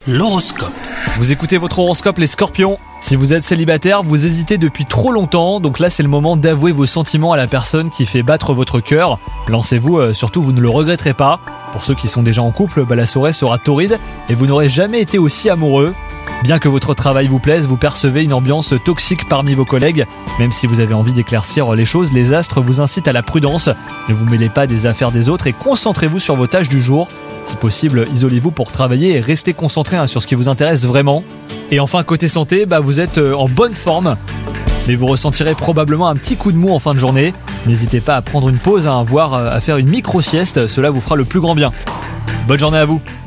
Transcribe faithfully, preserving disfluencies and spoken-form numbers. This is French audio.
L'horoscope. Vous écoutez votre horoscope les scorpions. Si vous êtes célibataire, vous hésitez depuis trop longtemps, donc là c'est le moment d'avouer vos sentiments à la personne qui fait battre votre cœur. Lancez-vous, euh, surtout vous ne le regretterez pas. Pour ceux qui sont déjà en couple, bah, la soirée sera torride et vous n'aurez jamais été aussi amoureux. Bien que votre travail vous plaise, vous percevez une ambiance toxique parmi vos collègues. Même si vous avez envie d'éclaircir les choses, les astres vous incitent à la prudence. Ne vous mêlez pas des affaires des autres et concentrez-vous sur vos tâches du jour. Si possible, isolez-vous pour travailler et restez concentré hein, sur ce qui vous intéresse vraiment. Et enfin, côté santé, bah, vous êtes euh, en bonne forme. Mais vous ressentirez probablement un petit coup de mou en fin de journée. N'hésitez pas à prendre une pause, hein, voire euh, à faire une micro-sieste, cela vous fera le plus grand bien. Bonne journée à vous!